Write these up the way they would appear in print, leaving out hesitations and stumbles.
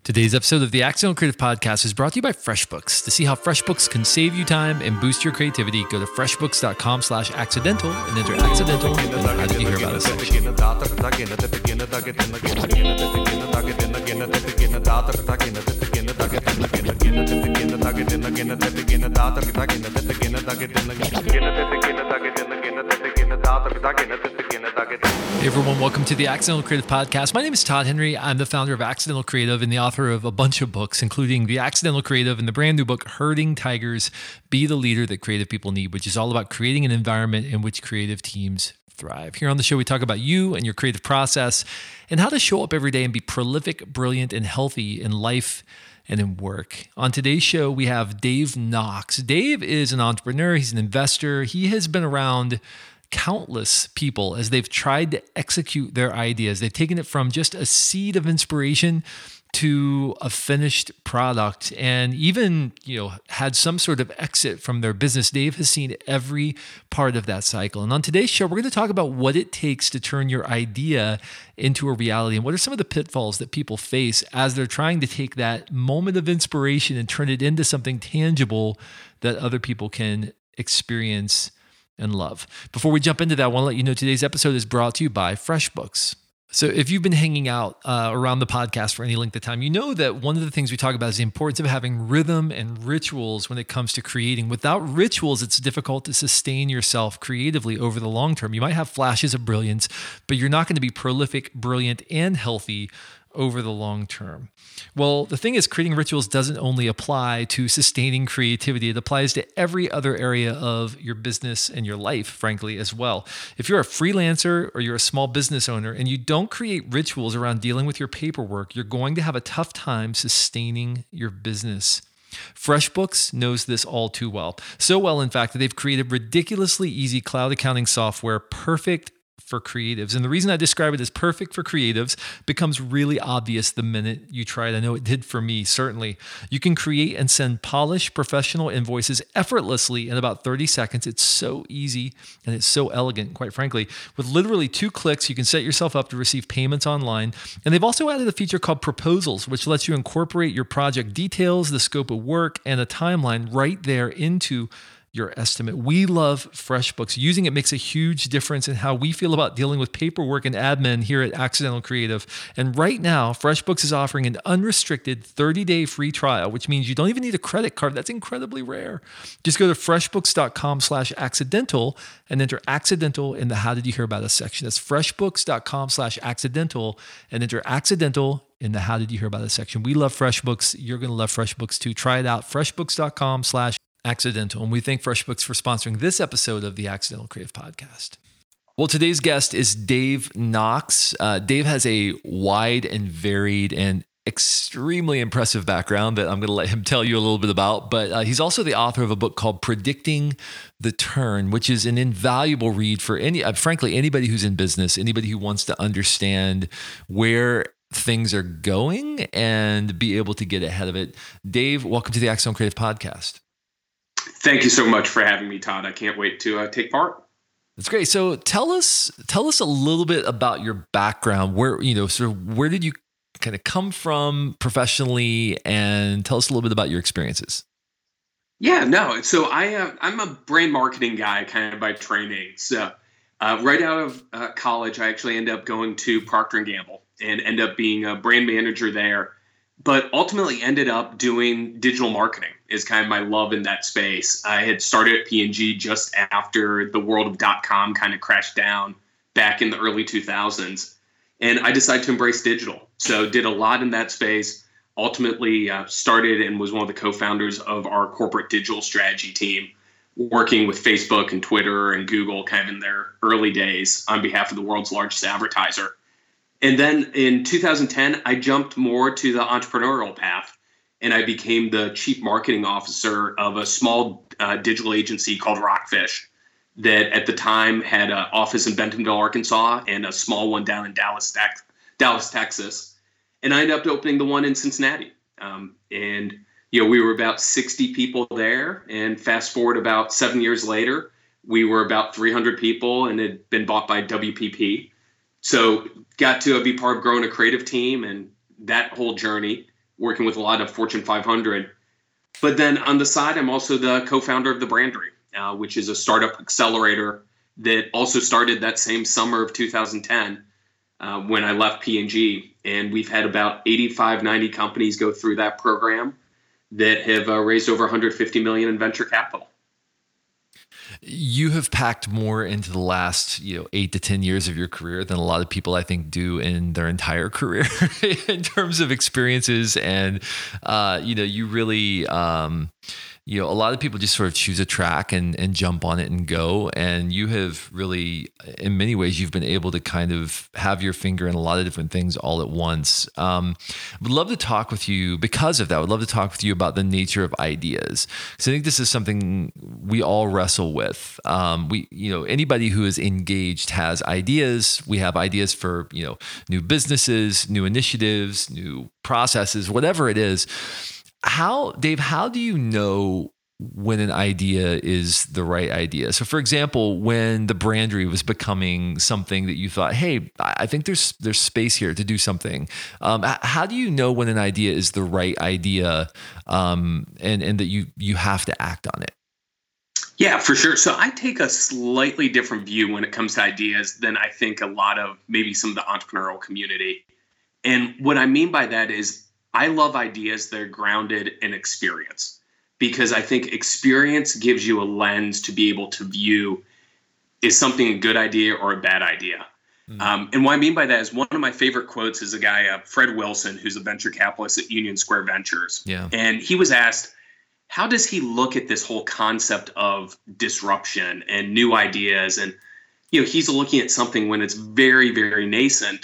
Today's episode of the Accidental Creative Podcast is brought to you by FreshBooks. To see how FreshBooks can save you time and boost your creativity, go to freshbooks.com/accidental and enter accidental in the How Did You Hear About Us section. Hey everyone, welcome to the Accidental Creative Podcast. My name is Todd Henry. I'm the founder of Accidental Creative and the author of a bunch of books, including The Accidental Creative and the brand new book, Herding Tigers, Be the Leader That Creative People Need, which is all about creating an environment in which creative teams thrive. Here on the show, we talk about you and your creative process and how to show up every day and be prolific, brilliant, and healthy in life and in work. On today's show, we have Dave Knox. Dave is an entrepreneur. He's an investor. He has been around countless people as they've tried to execute their ideas. They've taken it from just a seed of inspiration to a finished product and even, had some sort of exit from their business. Dave has seen every part of that cycle. And on today's show, we're going to talk about what it takes to turn your idea into a reality and what are some of the pitfalls that people face as they're trying to take that moment of inspiration and turn it into something tangible that other people can experience and love. Before we jump into that, I want to let you know today's episode is brought to you by FreshBooks. So if you've been hanging out around the podcast for any length of time, you know that one of the things we talk about is the importance of having rhythm and rituals when it comes to creating. Without rituals, it's difficult to sustain yourself creatively over the long term. You might have flashes of brilliance, but you're not going to be prolific, brilliant, and healthy over the long term. Well, the thing is, creating rituals doesn't only apply to sustaining creativity. It applies to every other area of your business and your life, frankly, as well. If you're a freelancer or you're a small business owner and you don't create rituals around dealing with your paperwork, you're going to have a tough time sustaining your business. FreshBooks knows this all too well. So well, in fact, that they've created ridiculously easy cloud accounting software perfect for creatives. And the reason I describe it as perfect for creatives becomes really obvious the minute you try it. I know it did for me, certainly. You can create and send polished professional invoices effortlessly in about 30 seconds. It's so easy and it's so elegant, quite frankly. With literally 2 clicks, you can set yourself up to receive payments online. And they've also added a feature called Proposals, which lets you incorporate your project details, the scope of work, and a timeline right there into your estimate. We love FreshBooks. Using it makes a huge difference in how we feel about dealing with paperwork and admin here at Accidental Creative. And right now, FreshBooks is offering an unrestricted 30-day free trial, which means you don't even need a credit card. That's incredibly rare. Just go to freshbooks.com/accidental and enter accidental in the How Did You Hear About Us section. That's freshbooks.com/accidental and enter accidental in the How Did You Hear About Us section. We love FreshBooks. You're going to love FreshBooks too. Try it out. freshbooks.com/accidental. And we thank FreshBooks for sponsoring this episode of the Accidental Creative Podcast. Well, today's guest is Dave Knox. Dave has a wide and varied and extremely impressive background that I'm going to let him tell you a little bit about. But he's also the author of a book called Predicting the Turn, which is an invaluable read for frankly, anybody who's in business, anybody who wants to understand where things are going and be able to get ahead of it. Dave, welcome to the Accidental Creative Podcast. Thank you so much for having me, Todd. I can't wait to take part. That's great. So tell us a little bit about your background. Where did you kind of come from professionally, and tell us a little bit about your experiences. Yeah, no. So I'm a brand marketing guy kind of by training. So right out of college, I actually ended up going to Procter & Gamble and end up being a brand manager there, but ultimately ended up doing digital marketing is kind of my love in that space. I had started at P&G just after the world of .com kind of crashed down back in the early 2000s. And I decided to embrace digital. So did a lot in that space, ultimately started and was one of the co-founders of our corporate digital strategy team, working with Facebook and Twitter and Google kind of in their early days on behalf of the world's largest advertiser. And then in 2010, I jumped more to the entrepreneurial path, and I became the chief marketing officer of a small digital agency called Rockfish that at the time had an office in Bentonville, Arkansas, and a small one down in Dallas, Texas. And I ended up opening the one in Cincinnati. We were about 60 people there. And fast forward about 7 years later, we were about 300 people and had been bought by WPP. So got to be part of growing a creative team and that whole journey. working with a lot of Fortune 500. But then on the side, I'm also the co-founder of the Brandery, which is a startup accelerator that also started that same summer of 2010 when I left P&G. And we've had about 85, 90 companies go through that program that have raised over 150 million in venture capital. You have packed more into the last, 8 to 10 years of your career than a lot of people I think do in their entire career in terms of experiences. And, you really, a lot of people just sort of choose a track and jump on it and go. And you have really, in many ways, you've been able to kind of have your finger in a lot of different things all at once. Would love to talk with you because of that. Would love to talk with you about the nature of ideas. So I think this is something we all wrestle with. Anybody who is engaged has ideas. We have ideas for, new businesses, new initiatives, new processes, whatever it is. Dave, how do you know when an idea is the right idea? So for example, when the Brandery was becoming something that you thought, hey, I think there's space here to do something. How do you know when an idea is the right idea and that you have to act on it? Yeah, for sure. So I take a slightly different view when it comes to ideas than I think a lot of maybe some of the entrepreneurial community. And what I mean by that is I love ideas that are grounded in experience, because I think experience gives you a lens to be able to view, is something a good idea or a bad idea? And what I mean by that is one of my favorite quotes is a guy, Fred Wilson, who's a venture capitalist at Union Square Ventures. Yeah. And he was asked, how does he look at this whole concept of disruption and new ideas? And, he's looking at something when it's very, very nascent.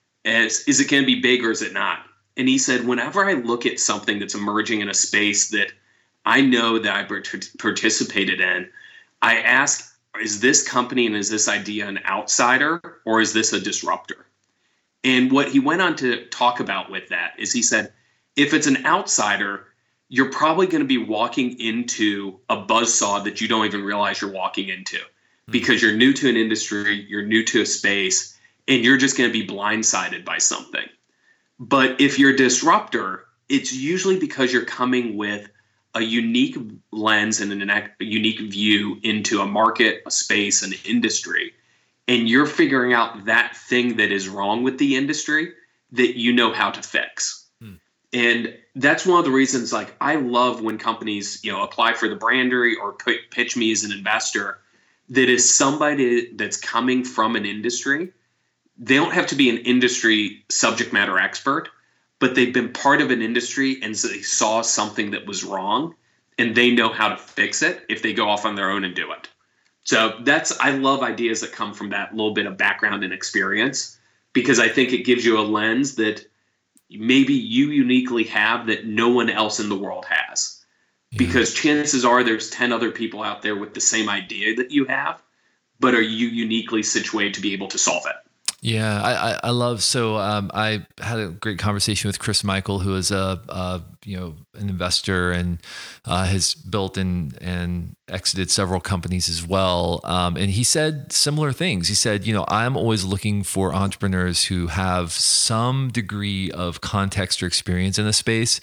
Is it going to be big or is it not? And he said, whenever I look at something that's emerging in a space that I know that I participated in, I ask, is this company and is this idea an outsider or is this a disruptor? And what he went on to talk about with that is he said, if it's an outsider, you're probably going to be walking into a buzzsaw that you don't even realize you're walking into because you're new to an industry, you're new to a space, and you're just going to be blindsided by something. But if you're a disruptor, it's usually because you're coming with a unique lens and a unique view into a market, a space, an industry. And you're figuring out that thing that is wrong with the industry that you know how to fix. And that's one of the reasons, I love when companies, apply for the Brandery or pitch me as an investor, that is somebody that's coming from an industry. They don't have to be an industry subject matter expert, but they've been part of an industry and so they saw something that was wrong and they know how to fix it if they go off on their own and do it. So I love ideas that come from that little bit of background and experience, because I think it gives you a lens that maybe you uniquely have that no one else in the world has. Yeah. Because chances are there's 10 other people out there with the same idea that you have, but are you uniquely situated to be able to solve it? Yeah, I love. So I had a great conversation with Chris Michael, who is an investor and has built and exited several companies as well. And he said similar things. He said, I'm always looking for entrepreneurs who have some degree of context or experience in a space,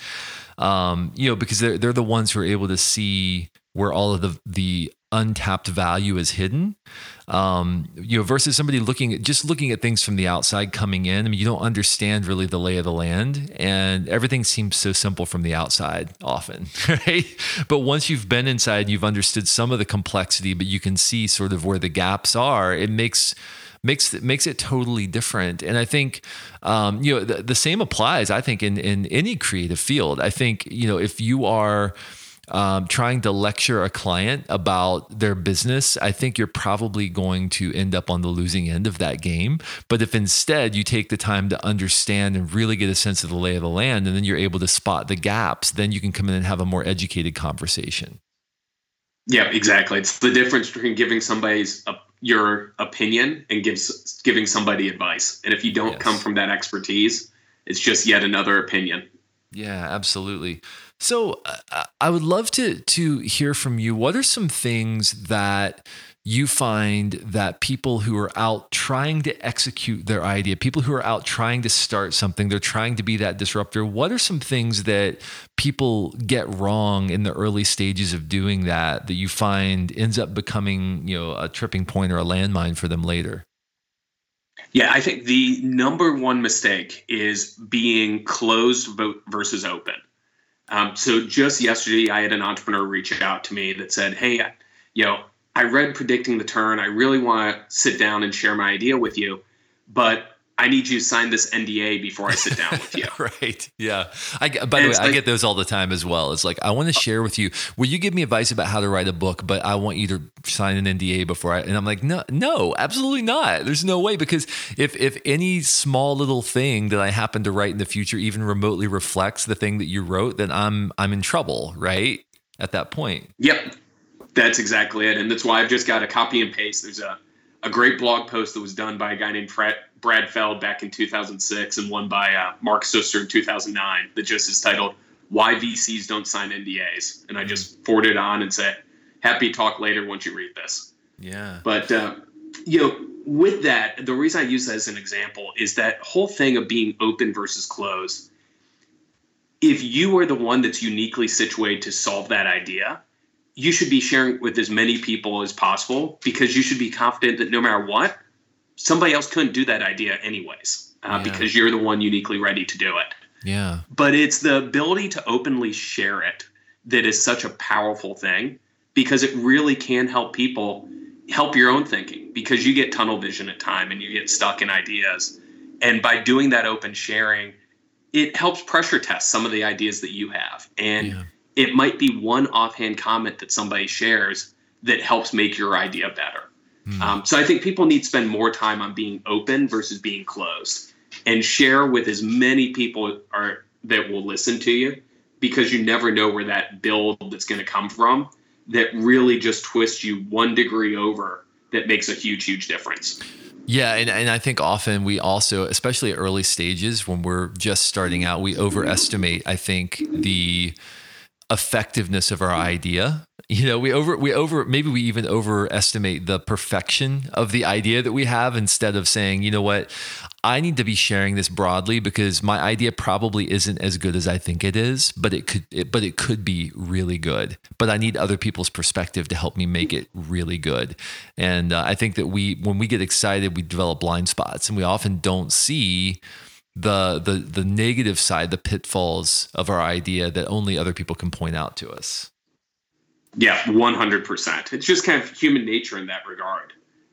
because they're the ones who are able to see where all of the untapped value is hidden, versus somebody looking at things from the outside coming in. I mean, you don't understand really the lay of the land, and everything seems so simple from the outside often, right? But once you've been inside, you've understood some of the complexity, but you can see sort of where the gaps are. It makes it totally different. And I think, the same applies, I think, in any creative field. I think, if you are trying to lecture a client about their business, I think you're probably going to end up on the losing end of that game. But if instead you take the time to understand and really get a sense of the lay of the land, and then you're able to spot the gaps, then you can come in and have a more educated conversation. Yeah, exactly. It's the difference between giving somebody your opinion and giving somebody advice. And if you don't come from that expertise, it's just yet another opinion. Yeah, absolutely. So I would love to hear from you. What are some things that you find that people who are out trying to execute their idea, people who are out trying to start something, they're trying to be that disruptor. What are some things that people get wrong in the early stages of doing that you find ends up becoming, a tripping point or a landmine for them later? Yeah, I think the number one mistake is being closed versus open. So just yesterday, I had an entrepreneur reach out to me that said, "Hey, I read Predicting the Turn. I really want to sit down and share my idea with you, but I need you to sign this NDA before I sit down with you." Right. Yeah. By the way, I get those all the time as well. It's like, I want to share with you. Will you give me advice about how to write a book, but I want you to sign an NDA before and I'm like, no, absolutely not. There's no way, because if any small little thing that I happen to write in the future even remotely reflects the thing that you wrote, then I'm in trouble, right? At that point. Yep. That's exactly it. And that's why I've just got a copy and paste. There's a great blog post that was done by a guy named Brad Feld back in 2006 and one by Mark Suster in 2009 that just is titled "Why VCs Don't Sign NDAs." And I just forward it on and say, happy talk later once you read this. Yeah. But, with that, the reason I use that as an example is that whole thing of being open versus closed. If you are the one that's uniquely situated to solve that idea, you should be sharing with as many people as possible, because you should be confident that no matter what, somebody else couldn't do that idea anyways, because you're the one uniquely ready to do it. Yeah. But it's the ability to openly share it that is such a powerful thing, because it really can help people help your own thinking, because you get tunnel vision at time and you get stuck in ideas. And by doing that open sharing, it helps pressure test some of the ideas that you have. And it might be one offhand comment that somebody shares that helps make your idea better. So I think people need to spend more time on being open versus being closed, and share with as many people that will listen to you, because you never know where that build that's going to come from that really just twists you 1 degree over that makes a huge, huge difference. Yeah. And I think often we also, especially at early stages when we're just starting out, we overestimate, I think, the effectiveness of our idea. Maybe we even overestimate the perfection of the idea that we have, instead of saying, you know what, I need to be sharing this broadly because my idea probably isn't as good as I think it is, but it could be really good. But I need other people's perspective to help me make it really good. And I think that when we get excited, we develop blind spots, and we often don't see the negative side, the pitfalls of our idea that only other people can point out to us. Yeah, 100%. It's just kind of human nature in that regard.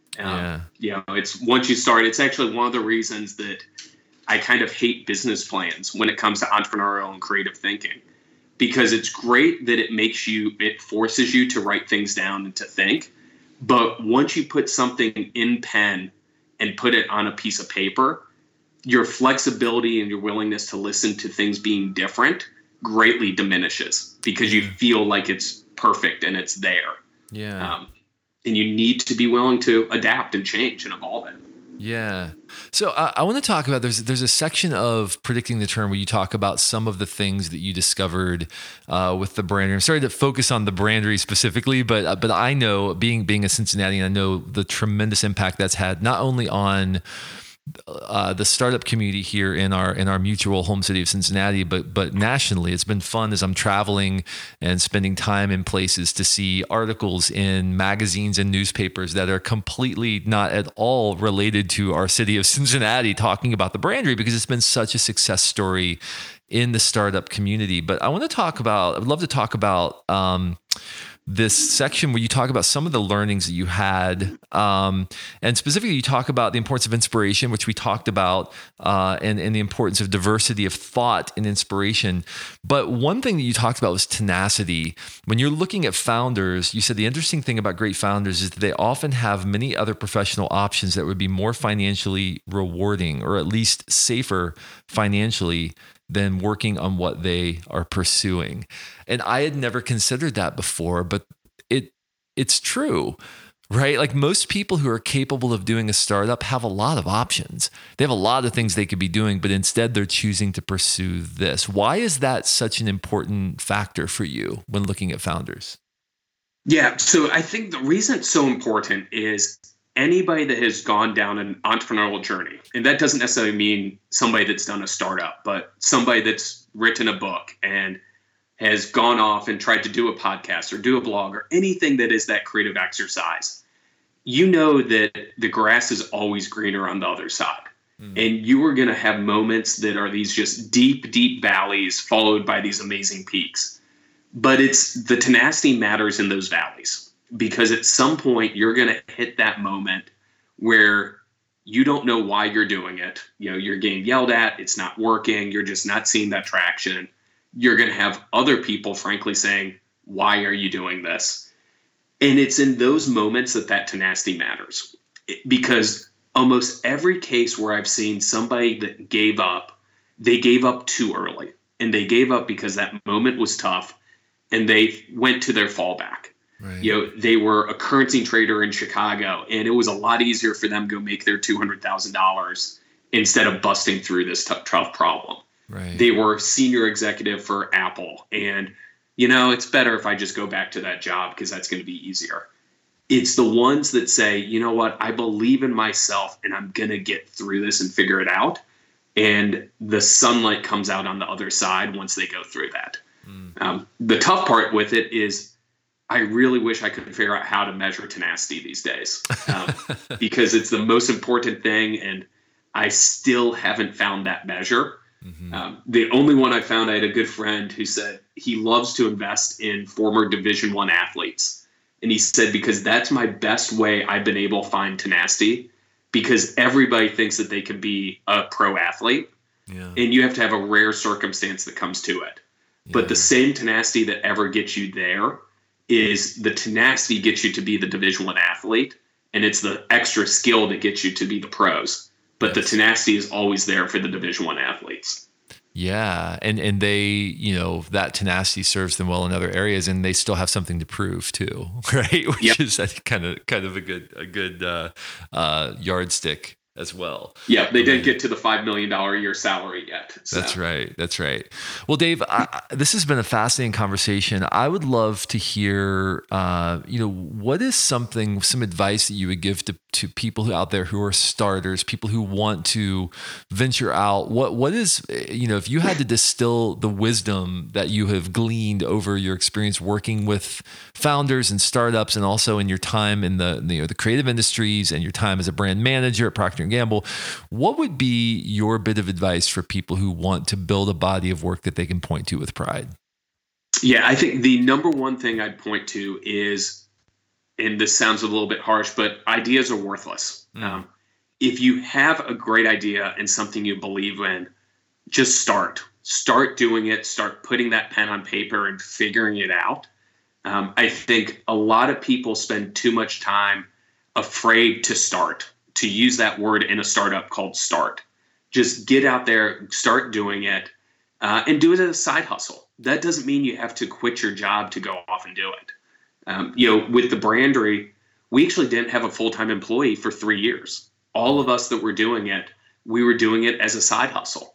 It's once you start, it's actually one of the reasons that I kind of hate business plans when it comes to entrepreneurial and creative thinking, because it's great that it forces you to write things down and to think. But once you put something in pen and put it on a piece of paper, your flexibility and your willingness to listen to things being different greatly diminishes, because you feel like it's perfect and it's there. Yeah. And you need to be willing to adapt and change and evolve it. Yeah. So I want to talk about, there's a section of Predicting the Turn where you talk about some of the things that you discovered with the Brandery. I'm sorry to focus on the Brandery specifically, but I know, being a Cincinnatian, I know the tremendous impact that's had not only on the startup community here in our mutual home city of Cincinnati, but nationally. It's been fun as I'm traveling and spending time in places to see articles in magazines and newspapers that are completely not at all related to our city of Cincinnati, talking about the Brandery, because it's been such a success story in the startup community. But I would love to talk about this section where you talk about some of the learnings that you had, and specifically you talk about the importance of inspiration, which we talked about, and the importance of diversity of thought and inspiration. But one thing that you talked about was tenacity. When you're looking at founders, you said the interesting thing about great founders is that they often have many other professional options that would be more financially rewarding, or at least safer financially, than working on what they are pursuing. And I had never considered that before, but it's true, right? Like, most people who are capable of doing a startup have a lot of options. They have a lot of things they could be doing, but instead they're choosing to pursue this. Why is that such an important factor for you when looking at founders? Yeah. So I think the reason it's so important is anybody that has gone down an entrepreneurial journey, and that doesn't necessarily mean somebody that's done a startup, but somebody that's written a book and has gone off and tried to do a podcast or do a blog or anything that is that creative exercise, you know that the grass is always greener on the other side. And you are going to have moments that are these just deep, deep valleys followed by these amazing peaks. But it's the tenacity matters in those valleys, because at some point you're going to hit that moment where you don't know why you're doing it. You know, you're getting yelled at, it's not working, you're just not seeing that traction. You're going to have other people, frankly, saying, why are you doing this? And it's in those moments that tenacity matters, because almost every case where I've seen somebody that gave up, they gave up too early, and they gave up because that moment was tough and they went to their fallback. Right. You know, they were a currency trader in Chicago, and it was a lot easier for them to go make their $200,000 instead of busting through this tough problem. Right. They were senior executive for Apple, and, you know, it's better if I just go back to that job because that's going to be easier. It's the ones that say, you know what, I believe in myself and I'm going to get through this and figure it out. And the sunlight comes out on the other side once they go through that. The tough part with it is I really wish I could figure out how to measure tenacity these days, because it's the most important thing. And I still haven't found that measure. The only one I found, I had a good friend who said he loves to invest in former Division I athletes. And he said, because that's my best way I've been able to find tenacity, because everybody thinks that they can be a pro athlete. Yeah. And you have to have a rare circumstance that comes to it. Yeah. But the same tenacity that ever gets you there is the tenacity gets you to be the Division I athlete. And it's the extra skill that gets you to be the pros. But the tenacity is always there for the Division I athletes. Yeah. And they, you know, that tenacity serves them well in other areas, and they still have something to prove too. Right. Which is, I think, kind of a good yardstick as well. Yeah, they didn't get to the $5 million a year salary yet. So. That's right. Well, Dave, this has been a fascinating conversation. I would love to hear, what is some advice that you would give to people out there who are starters, people who want to venture out? What is, if you had to distill the wisdom that you have gleaned over your experience working with founders and startups, and also in your time in the creative industries and your time as a brand manager at Procter & Gamble, what would be your bit of advice for people who want to build a body of work that they can point to with pride? Yeah, I think the number one thing I'd point to is, and this sounds a little bit harsh, but ideas are worthless. If you have a great idea and something you believe in, just start doing it, start putting that pen on paper and figuring it out. I think a lot of people spend too much time afraid to start, to use that word in a startup called start. Just get out there, start doing it, and do it as a side hustle. That doesn't mean you have to quit your job to go off and do it. With the Brandery, we actually didn't have a full-time employee for 3 years. All of us that were doing it, we were doing it as a side hustle.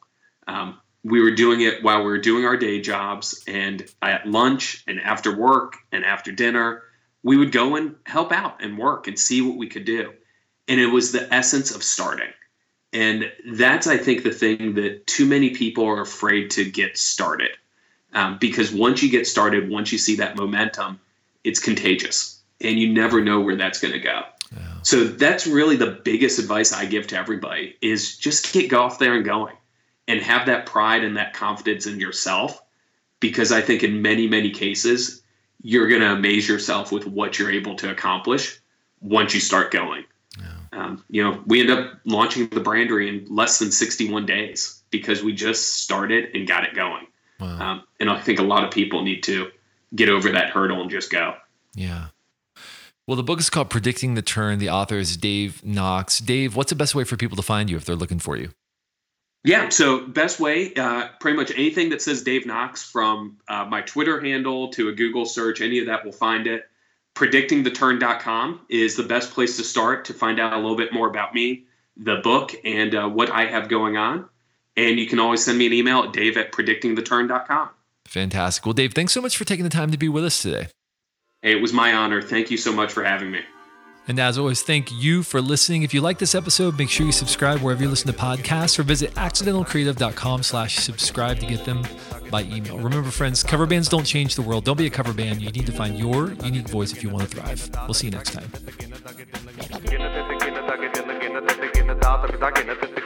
We were doing it while we were doing our day jobs, and at lunch and after work and after dinner, we would go and help out and work and see what we could do. And it was the essence of starting. And that's, I think, the thing that too many people are afraid to get started. Because once you get started, once you see that momentum, it's contagious. And you never know where that's going to go. Yeah. So that's really the biggest advice I give to everybody, is just go off there and going. And have that pride and that confidence in yourself. Because I think in many, many cases, you're going to amaze yourself with what you're able to accomplish once you start going. We end up launching the Brandery in less than 61 days because we just started and got it going. Wow. And I think a lot of people need to get over that hurdle and just go. Yeah. Well, the book is called Predicting the Turn. The author is Dave Knox. Dave, what's the best way for people to find you if they're looking for you? Yeah, so best way, pretty much anything that says Dave Knox, from my Twitter handle to a Google search, any of that will find it. PredictingTheTurn.com is the best place to start to find out a little bit more about me, the book, and what I have going on. And you can always send me an email at dave@predictingtheturn.com. Fantastic. Well, Dave, thanks so much for taking the time to be with us today. Hey, it was my honor. Thank you so much for having me. And as always, thank you for listening. If you like this episode, make sure you subscribe wherever you listen to podcasts, or visit accidentalcreative.com/subscribe to get them by email. Remember, friends, cover bands don't change the world. Don't be a cover band. You need to find your unique voice if you want to thrive. We'll see you next time.